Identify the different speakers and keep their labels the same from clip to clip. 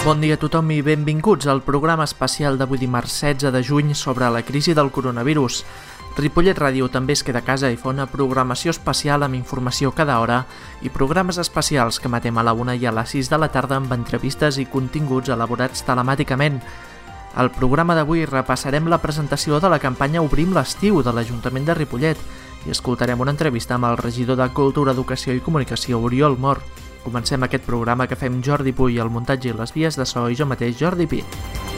Speaker 1: Bon dia a tothom i benvinguts al programa especial d'avui dimarts 16 de juny sobre la crisi del coronavirus. Ripollet Ràdio també es queda a casa i fa una programació especial amb informació cada hora i programes especials que emetem a la 1 i a les 6 de la tarda amb entrevistes i continguts elaborats telemàticament. Al programa d'avui repassarem la presentació de la campanya Obrim l'estiu de l'Ajuntament de Ripollet i escoltarem una entrevista amb el regidor de Cultura, Educació i Comunicació, Oriol Mor. Comencem aquest programa que fem Jordi Puy al muntatge i les vies de so i jo mateix, Jordi Pi.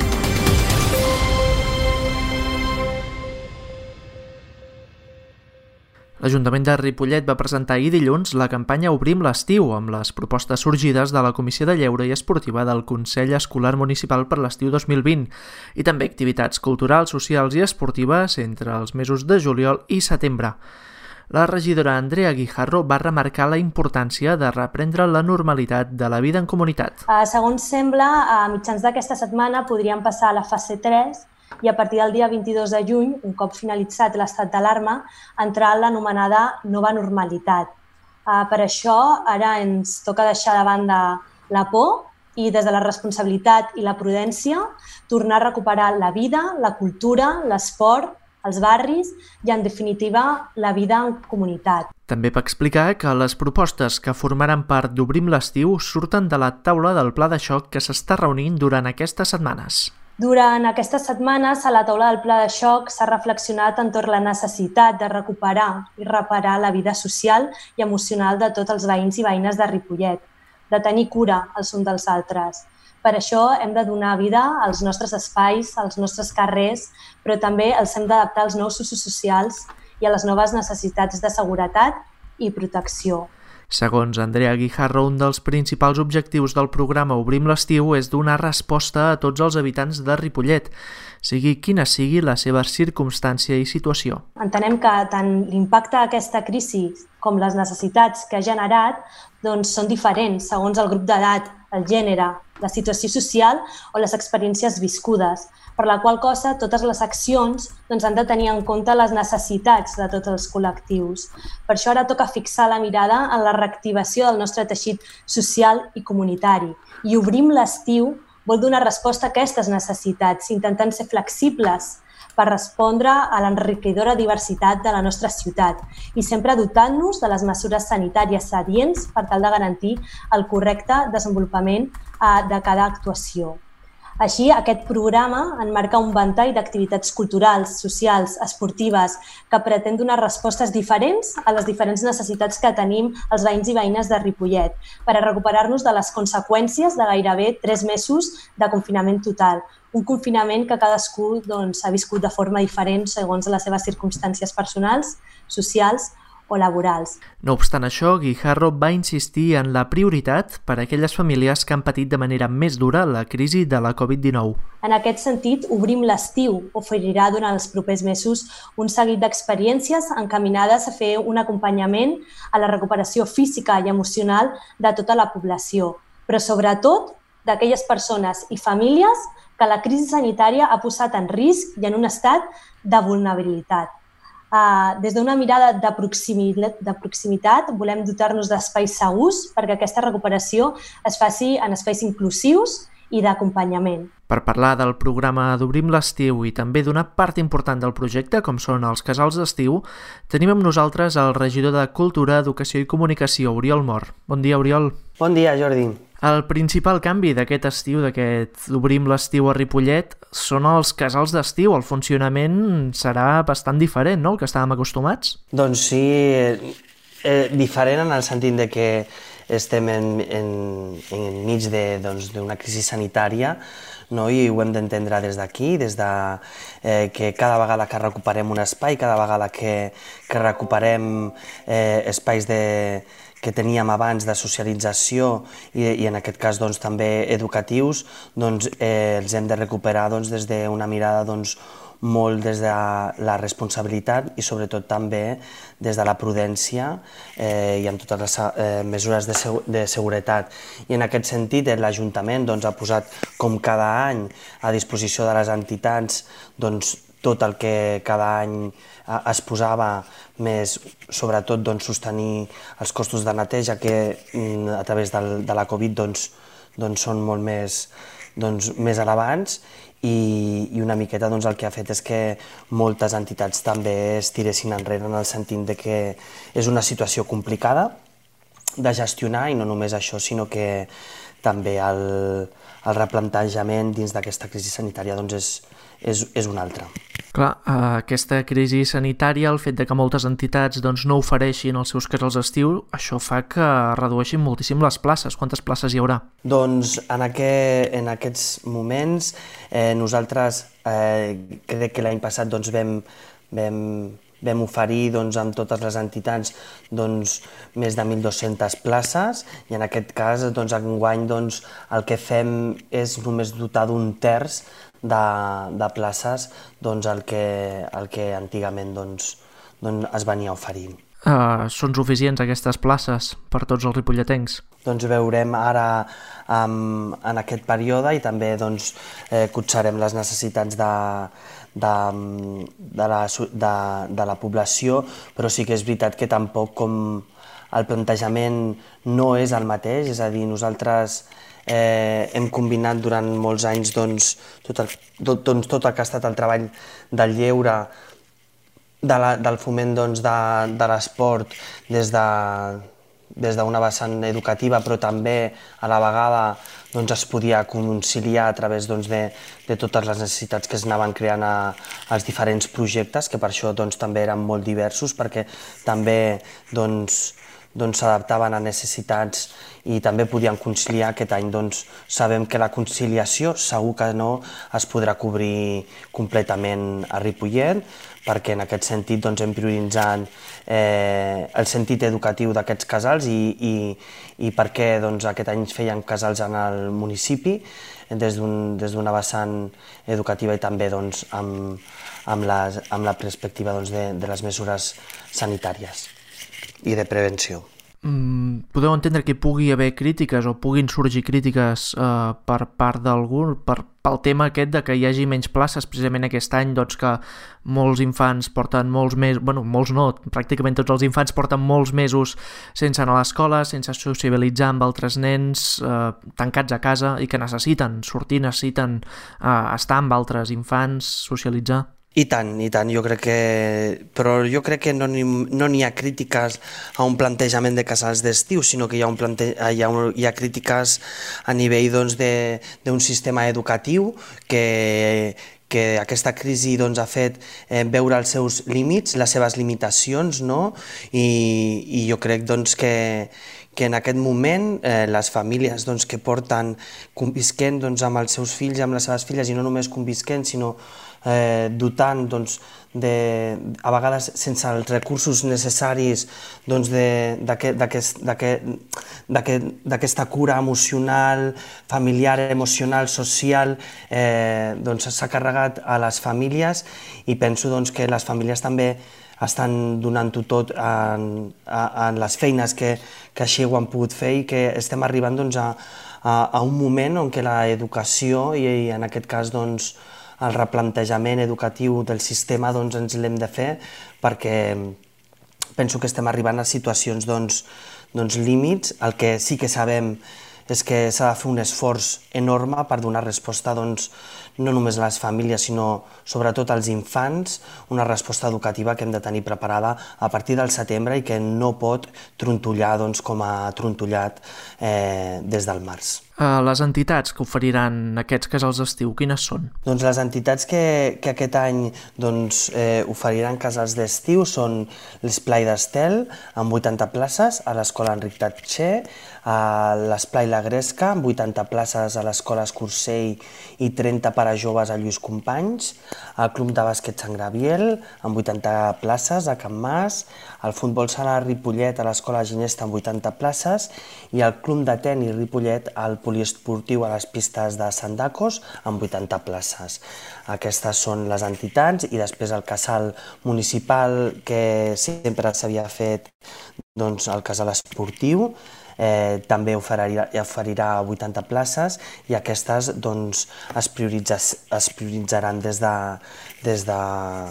Speaker 1: L'Ajuntament de Ripollet va presentar ahir dilluns la campanya Obrim l'estiu amb les propostes sorgides de la Comissió de Lleure i Esportiva del Consell Escolar Municipal per l'estiu 2020 i també activitats culturals, socials i esportives entre els mesos de juliol i setembre. La regidora Andrea Guijarro va remarcar la importància de reprendre la normalitat de la vida en comunitat.
Speaker 2: Segons sembla, a mitjans d'aquesta setmana podríem passar a la fase 3 i a partir del dia 22 de juny, un cop finalitzat l'estat d'alarma, entrar en l'anomenada nova normalitat. Per això ara ens toca deixar de banda la por i des de la responsabilitat i la prudència tornar a recuperar la vida, la cultura, l'esport, els barris i, en definitiva, la vida en comunitat.
Speaker 1: També va explicar que les propostes que formaran part d'Obrim l'estiu surten de la taula del pla de xoc que s'està reunint durant aquestes setmanes.
Speaker 2: Durant aquestes setmanes, a la taula del pla de xoc s'ha reflexionat entorn la necessitat de recuperar i reparar la vida social i emocional de tots els veïns i veïnes de Ripollet, de tenir cura els uns dels altres. Per això hem de donar vida als nostres espais, als nostres carrers, però també els hem d'adaptar als nous usos socials i a les noves necessitats de seguretat i protecció.
Speaker 1: Segons Andrea Guijarro, un dels principals objectius del programa Obrim l'estiu és donar resposta a tots els habitants de Ripollet, sigui quina sigui la seva circumstància i situació.
Speaker 2: Entenem que tant l'impacte d'aquesta crisi com les necessitats que ha generat són diferents segons el grup d'edat, el gènere, la situació social o les experiències viscudes, per la qual cosa totes les accions han de tenir en compte les necessitats de tots els col·lectius. Per això ara toca fixar la mirada en la reactivació del nostre teixit social i comunitari. I Obrim l'estiu vol donar resposta a aquestes necessitats, intentant ser flexibles per respondre a l'enriquidora diversitat de la nostra ciutat i sempre dotant-nos de les mesures sanitàries adients per tal de garantir el correcte desenvolupament de cada actuació. Així, aquest programa enmarca un ventall d'activitats culturals, socials, esportives, que pretén donar respostes diferents a les diferents necessitats que tenim els veïns i veïnes de Ripollet per a recuperar-nos de les conseqüències de gairebé 3 mesos de confinament total. Un confinament que cadascú ha viscut de forma diferent segons les seves circumstàncies personals, socials o laborals.
Speaker 1: No obstant això, Guijarro va insistir en la prioritat per a aquelles famílies que han patit de manera més dura la crisi de la Covid-19.
Speaker 2: En aquest sentit, Obrim l'estiu oferirà durant els propers mesos un seguit d'experiències encaminades a fer un acompanyament a la recuperació física i emocional de tota la població, però sobretot d'aquelles persones i famílies que la crisi sanitària ha posat en risc i en un estat de vulnerabilitat. Des d'una mirada de proximitat volem dotar-nos d'espais segurs perquè aquesta recuperació es faci en espais inclusius i d'acompanyament.
Speaker 1: Per parlar del programa d'Obrim l'estiu i també d'una part important del projecte, com són els casals d'estiu, tenim amb nosaltres el regidor de Cultura, Educació i Comunicació, Oriol Mor. Bon dia, Oriol.
Speaker 3: Bon dia, Jordi.
Speaker 1: El principal canvi d'aquest estiu, d'aquest Obrim l'estiu a Ripollet, són els casals d'estiu. El funcionament serà bastant diferent, no?, el que estàvem acostumats?
Speaker 3: Doncs sí, diferent en el sentit de que estem enmig d'una crisi sanitària, no? I ho hem d'entendre des d'aquí, des de que cada vegada que recuperem un espai, cada vegada que recuperem espais que teníem abans de socialització i en aquest cas també educatius, els hem de recuperar des d'una mirada molt des de la responsabilitat i sobretot també des de la prudència i amb totes les mesures de seguretat. I en aquest sentit l'Ajuntament ha posat com cada any a disposició de les entitats tot el que cada any es posava, més sobretot sostenir els costos de neteja que a través de la Covid són molt més doncs, més elevats i una miqueta doncs, el que ha fet és que moltes entitats també es tiressin enrere en el sentit de que és una situació complicada de gestionar i no només això, sinó que també el replantejament dins d'aquesta crisi sanitària doncs, és un altre.
Speaker 1: Clar, aquesta crisi sanitària, el fet de que moltes entitats doncs, no ofereixin els seus casals d'estiu, això fa que redueixin moltíssim les places. Quantes places hi haurà?
Speaker 3: Doncs en aquests moments nosaltres crec que l'any passat doncs, vam oferir doncs, amb totes les entitats doncs, més de 1.200 places i en aquest cas doncs, enguany doncs, el que fem és només dotar d'un terç de places doncs, el que antigament doncs, es venia oferint.
Speaker 1: Són suficients aquestes places per tots els ripolletens?
Speaker 3: Doncs veurem ara en aquest període i també doncs, cotxarem les necessitats de la població, però sí que és veritat que tampoc com el plantejament no és el mateix, és a dir, nosaltres hem combinat durant molts anys doncs, tot el que ha estat el treball del lleure, del foment doncs, de l'esport des d'una vessant educativa, però també a la vegada doncs, es podia conciliar a través doncs, de totes les necessitats que es anaven creant als diferents projectes, que per això doncs, també eren molt diversos, perquè també s'adaptaven a necessitats i també podien conciliar. Aquest any doncs, sabem que la conciliació segur que no es podrà cobrir completament a Ripollet, perquè en aquest sentit doncs, hem prioritzat el sentit educatiu d'aquests casals i perquè doncs, aquest any feien casals en el municipi des d'una vessant educativa i també doncs, amb la perspectiva doncs, de les mesures sanitàries i de prevenció.
Speaker 1: Podeu entendre que hi pugui haver crítiques o puguin sorgir crítiques per part d'algú pel tema aquest de que hi hagi menys places precisament aquest any, doncs que molts infants porten molts mesos, bueno, molts no, pràcticament tots els infants porten molts mesos sense anar a l'escola, sense sociabilitzar amb altres nens, tancats a casa i que necessiten sortir, necessiten estar amb altres infants, socialitzar.
Speaker 3: I tant, però jo crec que no n'hi ha crítiques a un plantejament de casals d'estiu, sinó que hi ha crítiques a nivell doncs, d'un sistema educatiu que aquesta crisi doncs, ha fet veure els seus límits, les seves limitacions, no? I jo crec doncs, que en aquest moment les famílies doncs, que porten convisquent doncs, amb els seus fills i amb les seves filles, i no només convisquent, sinó dotant doncs, a vegades sense els recursos necessaris doncs, d'aquesta cura emocional, familiar, emocional, social, doncs, s'ha carregat a les famílies i penso doncs, que les famílies també estan donant-ho tot en les feines que així ho han pogut fer i que estem arribant doncs, a un moment on que l'educació i en aquest cas doncs, el replantejament educatiu del sistema doncs, ens l'hem de fer perquè penso que estem arribant a situacions doncs, límits. El que sí que sabem és que s'ha de fer un esforç enorme per donar resposta doncs, no només a les famílies, sinó sobretot als infants, una resposta educativa que hem de tenir preparada a partir del setembre i que no pot trontollar doncs, com ha trontollat des del març.
Speaker 1: Les entitats que oferiran aquests casals d'estiu, quines són? Doncs
Speaker 3: les entitats que aquest any doncs, oferiran casals d'estiu són l'Esplai d'Estel, amb 80 places, a l'Escola Enric Tatxer, l'Esplai La Gresca, amb 80 places a l'Escola Escursell i 30 per a joves a Lluís Companys, el Club de Bàsquet Sant Gabriel, amb 80 places a Can Mas, el Futbol Sala Ripollet a l'Escola Ginesta amb 80 places i el Club de Tenis Ripollet al Poliesportiu a les pistes de Sant Dacos amb 80 places. Aquestes són les entitats i després el casal municipal que sempre s'havia fet, doncs el casal esportiu, també oferirà 80 places i aquestes doncs, es prioritzaran des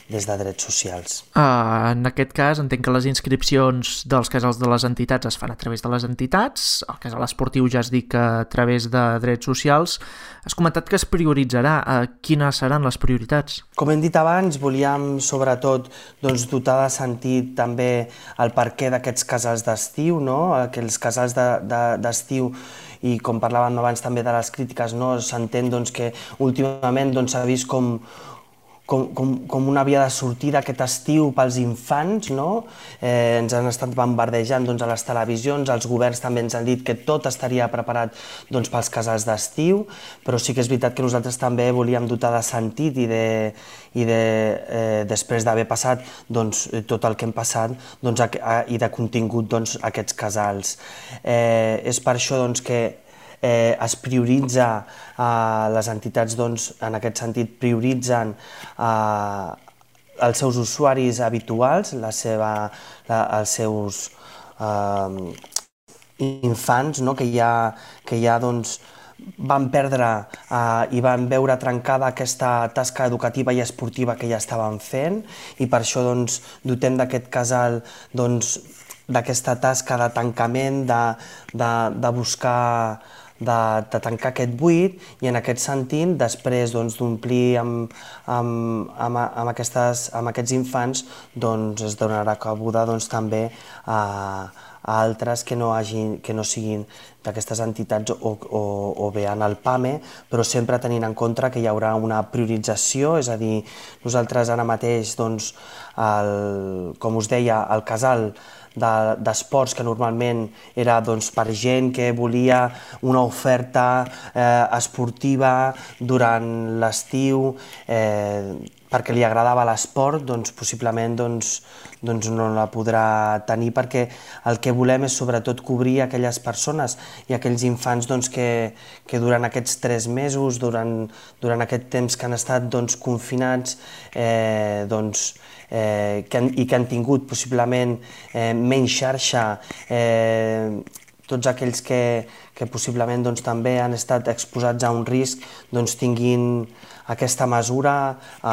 Speaker 3: des de drets socials.
Speaker 1: En aquest cas, entenc que les inscripcions dels casals de les entitats es fan a través de les entitats, el casal esportiu ja es dic a través de drets socials. Has comentat que es prioritzarà. Quines seran les prioritats?
Speaker 3: Com hem dit abans, volíem sobretot dotar de sentit també el perquè d'aquests casals d'estiu, no? Aquells casals d'estiu, i com parlàvem abans també de les crítiques, no? S'entén que últimament s'ha vist com una via de sortida aquest estiu pels infants, no? Ens han estat bombardejant a les televisions, els governs també ens han dit que tot estaria preparat pels casals d'estiu, però sí que és veritat que nosaltres també volíem dotar de sentit i després d'haver passat tot el que hem passat i de contingut aquests casals. És per això que es prioritza, les entitats en aquest sentit prioritzen els seus usuaris habituals, els seus infants, que ja van perdre i van veure trencada aquesta tasca educativa i esportiva que ja estaven fent, i per això dotem d'aquest casal d'aquesta tasca de tancament, de buscar de tancar aquest buit, i en aquest sentit, després d'omplir amb aquests infants, es donarà cabuda també a altres que no siguin d'aquestes entitats o bé en el PAME, però sempre tenint en compte que hi haurà una priorització, és a dir, nosaltres ara mateix, com us deia, el casal d'esports, que normalment era per gent que volia una oferta esportiva durant l'estiu, perquè li agradava l'esport, possiblement no la podrà tenir, perquè el que volem és sobretot cobrir aquelles persones i aquells infants que durant aquests 3 mesos, durant aquest temps que han estat confinats, i que han tingut possiblement menys xarxa, tots aquells que possiblement també han estat exposats a un risc, tinguin aquesta mesura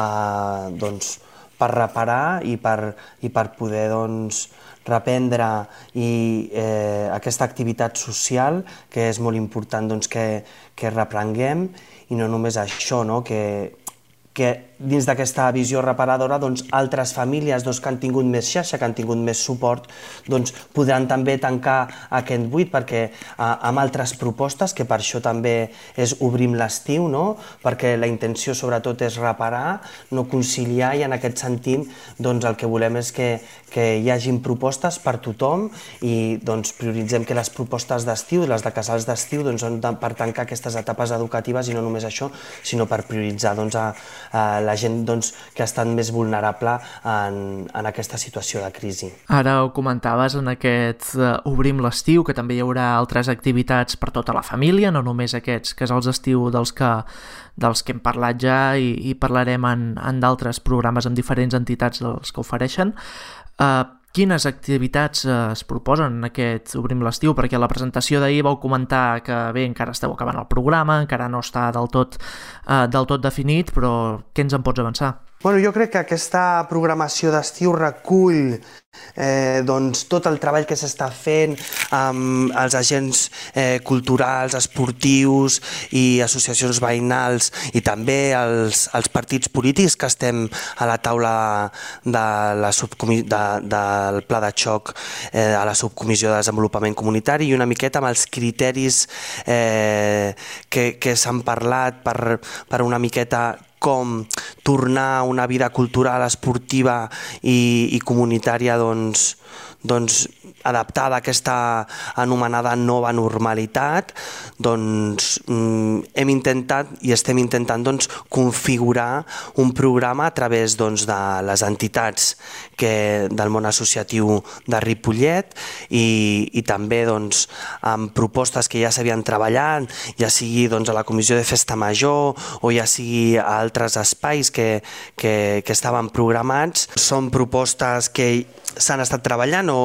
Speaker 3: per reparar i per poder reprendre aquesta activitat social, que és molt important que reprenguem, i no només això, que dins d'aquesta visió reparadora altres famílies que han tingut més xarxa, que han tingut més suport, podran també tancar aquest buit, perquè amb altres propostes, que per això també és Obrim l'estiu, perquè la intenció sobretot és reparar, no conciliar, i en aquest sentit el que volem és que hi hagin propostes per tothom, i prioritzem que les propostes d'estiu, les de casals d'estiu, són per tancar aquestes etapes educatives, i no només això, sinó per prioritzar la gent que ha estat més vulnerable en aquesta situació de crisi.
Speaker 1: Ara ho comentaves en aquest Obrim l'estiu, que també hi haurà altres activitats per tota la família, no només aquests casals d'estiu dels que hem parlat ja, i parlarem en d'altres programes amb diferents entitats dels que ofereixen. Quines activitats es proposen en aquest Obrim l'estiu? Perquè a la presentació d'ahir vau comentar que bé, encara esteu acabant el programa, encara no està del tot definit, però què ens en pots avançar?
Speaker 3: Jo crec que aquesta programació d'estiu recull tot el treball que s'està fent amb els agents culturals, esportius i associacions veïnals, i també els partits polítics que estem a la taula del pla de xoc a la subcomissió de desenvolupament comunitari, i una miqueta amb els criteris que s'han parlat per una miqueta com tornar a una vida cultural, esportiva i comunitària adaptada a aquesta anomenada nova normalitat. Hem intentat i estem intentant configurar un programa a través de les entitats del món associatiu de Ripollet, i també amb propostes que ja s'havien treballat, ja sigui a la Comissió de Festa Major o ja sigui a altres espais que estaven programats. Són propostes que s'han estat treballant o propostes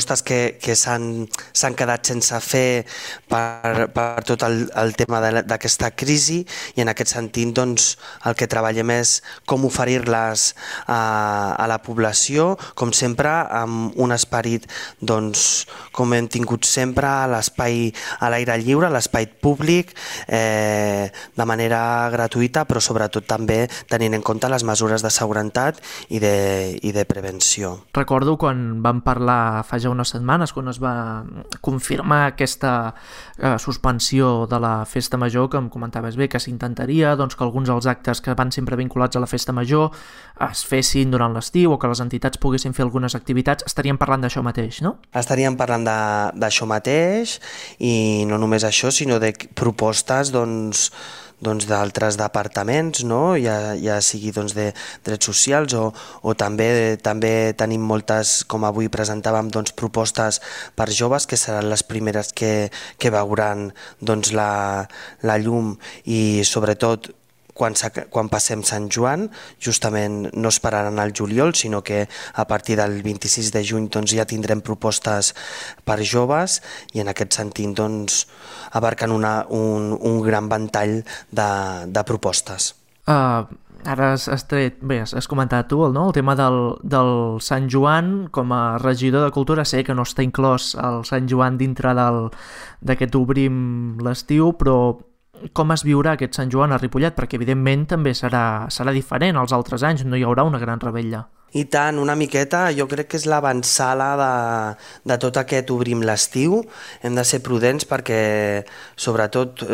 Speaker 3: propostes que s'han quedat sense fer per tot el tema d'aquesta crisi, i en aquest sentit doncs, el que treballem és com oferir-les a la població, com sempre amb un esperit doncs, com hem tingut sempre, a l'espai a l'aire lliure, a l'espai públic, de manera gratuïta, però sobretot també tenint en compte les mesures de seguretat i de prevenció.
Speaker 1: Recordo quan vam parlar fa ja unes setmanes, quan es va confirmar aquesta suspensió de la festa major, que em comentaves bé que s'intentaria doncs, que alguns dels actes que van sempre vinculats a la festa major es fessin durant l'estiu o que les entitats poguessin fer algunes activitats. Estaríem parlant d'això mateix, no?
Speaker 3: Estaríem parlant d'això mateix, i no només això, sinó de propostes d'altres departaments, no? ja sigui de drets socials o també tenim moltes, com avui presentàvem, propostes per joves que seran les primeres que veuran la llum, i sobretot quan passem Sant Joan, justament no esperaran al juliol, sinó que a partir del 26 de juny ja tindrem propostes per joves, i en aquest sentit abarquen un gran ventall de propostes.
Speaker 1: Ara has comentat tu, no? El tema del Sant Joan. Com a regidor de Cultura sé que no està inclòs el Sant Joan dintre d'aquest Obrim l'estiu, però com es viurà aquest Sant Joan a Ripollet? Perquè evidentment també serà diferent als altres anys, no hi haurà una gran revetlla.
Speaker 3: I tant, una miqueta, jo crec que és l'avançala de tot aquest Obrim l'estiu. Hem de ser prudents perquè sobretot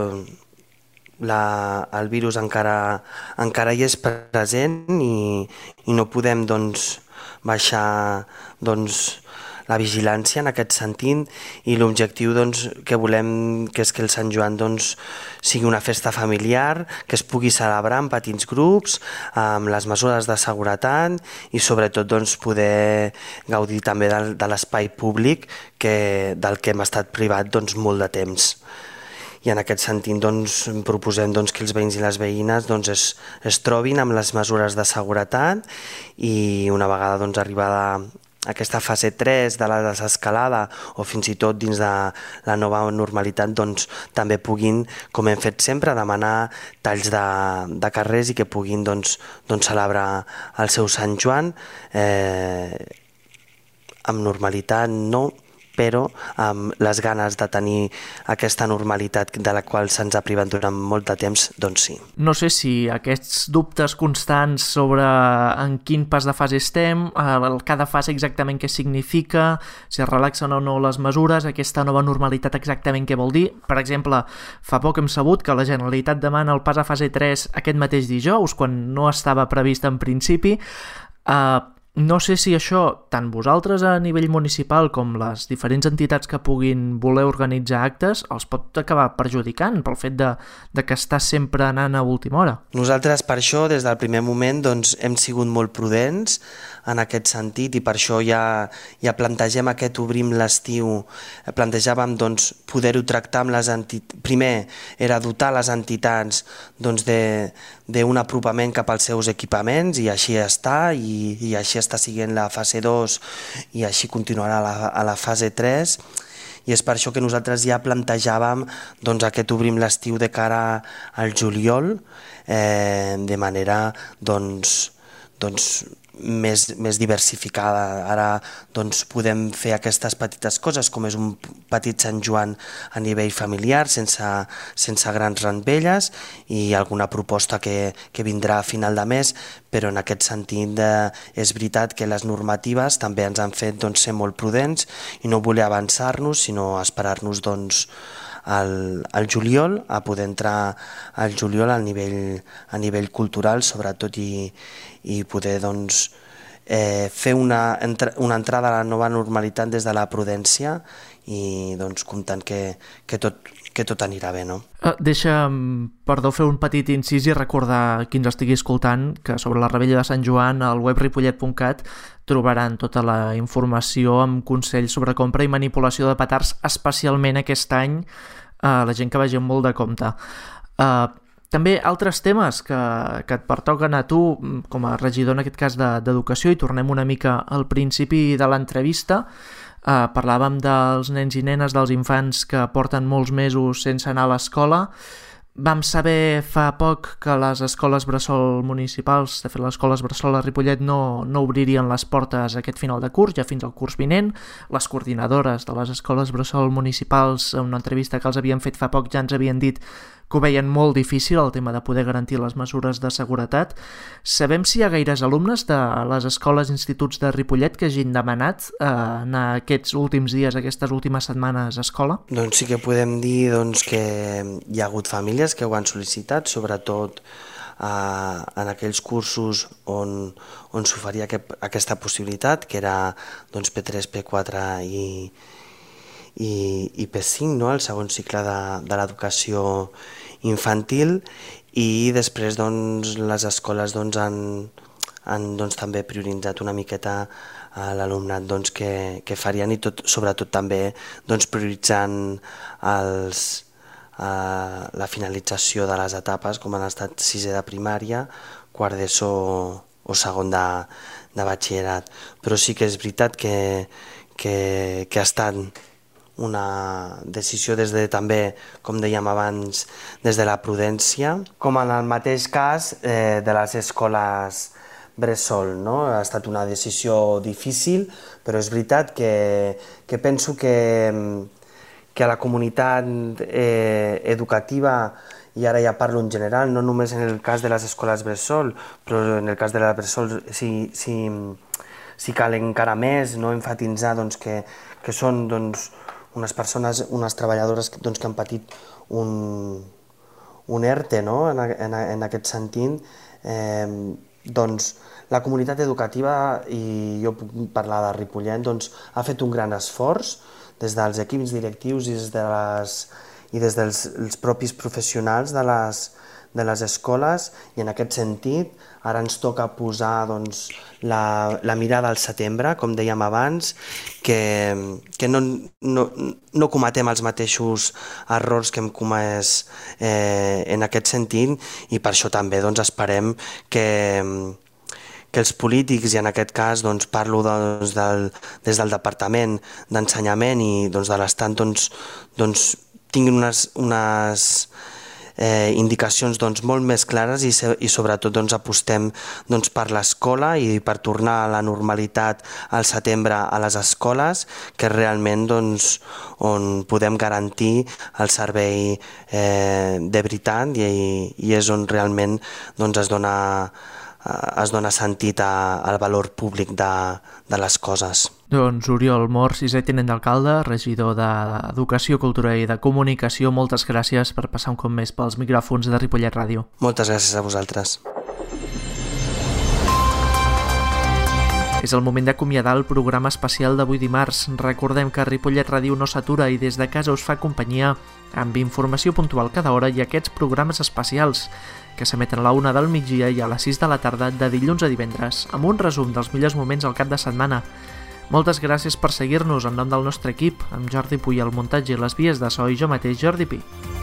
Speaker 3: el virus encara hi és present, i no podem baixar la vigilància en aquest sentit, i l'objectiu que volem que és que el Sant Joan sigui una festa familiar, que es pugui celebrar en petits grups, amb les mesures de seguretat, i sobretot poder gaudir també de l'espai públic del que hem estat privat molt de temps. I en aquest sentit proposem que els veïns i les veïnes es trobin amb les mesures de seguretat, i una vegada arribada aquesta fase 3 de la desescalada, o fins i tot dins de la nova normalitat, també puguin, com hem fet sempre, demanar talls de carrers i que puguin celebrar el seu Sant Joan amb normalitat, no, però amb les ganes de tenir aquesta normalitat de la qual se'ns ha privat durant molt de temps, sí.
Speaker 1: No sé si aquests dubtes constants sobre en quin pas de fase estem, cada fase exactament què significa, si es relaxen o no les mesures, aquesta nova normalitat exactament què vol dir. Per exemple, fa poc hem sabut que la Generalitat demana el pas a fase 3 aquest mateix dijous, quan no estava previst en principi. No sé si això, tant vosaltres a nivell municipal com les diferents entitats que puguin voler organitzar actes, els pot acabar perjudicant pel fet de que està sempre anant a última hora.
Speaker 3: Nosaltres per això des del primer moment hem sigut molt prudents en aquest sentit, i per això ja plantegem aquest Obrim l'estiu. Plantejàvem poder-ho tractar amb les entitats. Primer era dotar les entitats d'un apropament cap als seus equipaments, i així està, i així està siguent la fase 2, i així continuarà a la fase 3, i és per això que nosaltres ja plantejàvem aquest Obrim l'estiu de cara al juliol, de manera més diversificada. Ara podem fer aquestes petites coses, com és un petit Sant Joan a nivell familiar, sense grans rampelles, i alguna proposta que vindrà a final de mes, però en aquest sentit és veritat que les normatives també ens han fet ser molt prudents i no voler avançar-nos, sinó esperar-nos al juliol, a poder entrar al juliol a nivell cultural, sobretot, i poder fer una entrada a la nova normalitat des de la prudència, i comptant que tot anirà bé, no?
Speaker 1: Deixa'm, perdó, fer un petit incís i recordar a qui ens estigui escoltant que sobre la revetlla de Sant Joan al web ripollet.cat trobaran tota la informació amb consells sobre compra i manipulació de petards, especialment aquest any, la gent que vagi amb molt de compte. També altres temes que et pertoquen a tu com a regidor, en aquest cas d'Educació, i tornem una mica al principi de l'entrevista. Parlàvem dels nens i nenes, dels infants que porten molts mesos sense anar a l'escola. Vam saber fa poc que les escoles bressol municipals, de fet les escoles bressol a Ripollet no obririen les portes aquest final de curs, ja fins al curs vinent. Les coordinadores de les escoles bressol municipals, en una entrevista que els havien fet fa poc, ja ens havien dit que ho veien molt difícil, el tema de poder garantir les mesures de seguretat. Sabem si hi ha gaires alumnes de les escoles i instituts de Ripollet que hagin demanat en aquests últims dies, aquestes últimes setmanes a escola?
Speaker 3: Doncs sí que podem dir que hi ha hagut famílies que ho han sol·licitat, sobretot en aquells cursos on s'oferia aquesta possibilitat, que era P3, P4 i P5, no? El segon cicle de l'educació infantil, i després les escoles han també prioritzat una miqueta l'alumnat que farien, i sobretot també prioritzant la finalització de les etapes, com han estat sisè de primària, quart d'ESO o segon de batxillerat. Però sí que és veritat que ha estat una decisió també, com dèiem abans, des de la prudència, com en el mateix cas de les escoles bressol, no? Ha estat una decisió difícil, però és veritat que penso que a la comunitat educativa, i ara ja parlo en general, no només en el cas de les escoles bressol, però en el cas de la bressol sí cal encara més emfatitzar que són unes persones, unes treballadores que han patit un ERTE, no? En aquest sentit. La comunitat educativa, i jo puc parlar de Ripollet, ha fet un gran esforç des dels equips directius i des dels propis professionals de les escoles, i en aquest sentit ara ens toca posar la mirada al setembre, com dèiem abans, que no cometem els mateixos errors que hem comès en aquest sentit, i per això també esperem que els polítics, i en aquest cas parlo des del Departament d'Ensenyament i de l'Estat, tinguin unes indicacions molt més clares, i sobretot apostem per l'escola i per tornar a la normalitat al setembre a les escoles, que és realment on podem garantir el servei de veritat, i és on realment es dona sentit al valor públic de les coses.
Speaker 1: Doncs Oriol Mor, sisè tinent d'alcalde, regidor d'Educació, Cultura i de Comunicació, moltes gràcies per passar un cop més pels micròfons de Ripollet Ràdio.
Speaker 3: Moltes gràcies a vosaltres.
Speaker 1: És el moment d'acomiadar el programa especial d'avui dimarts. Recordem que Ripollet Ràdio no s'atura i des de casa us fa companyia amb informació puntual cada hora i aquests programes especials que s'emeten a la 1 del migdia i a les 6 de la tarda de dilluns a divendres, amb un resum dels millors moments al cap de setmana. Moltes gràcies per seguir-nos en nom del nostre equip, amb Jordi Puy al muntatge i les vies de so i jo mateix, Jordi Pi.